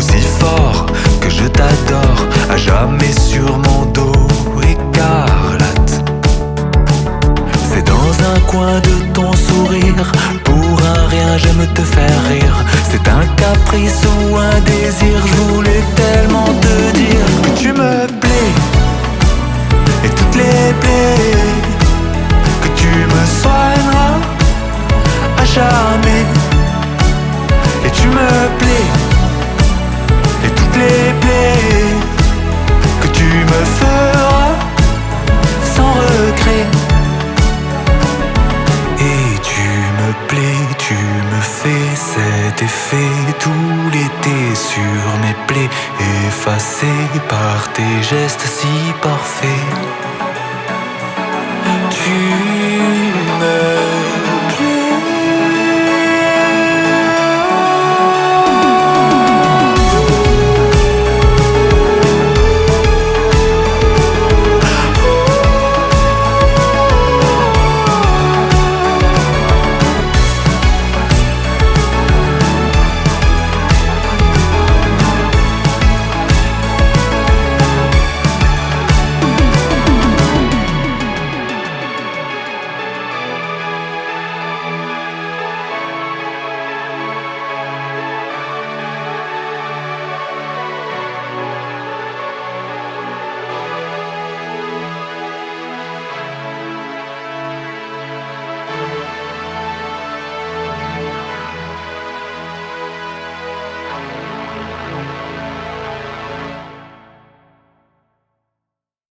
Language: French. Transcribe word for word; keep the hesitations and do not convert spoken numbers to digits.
aussi fort que je t'adore, à jamais sur mon dos écarlate. C'est dans un coin de ton sourire, pour un rien j'aime te faire rire. C'est un caprice ou un désir, je voulais tellement te dire que tu me plais, et toutes les plaies, que tu me soigneras à jamais. Et tu me plais, et toutes les plaies, que tu me feras sans regret. Et tu me plais, tu me fais cet effet tout l'été sur mes plaies, effacées par tes gestes si parfaits. Tu me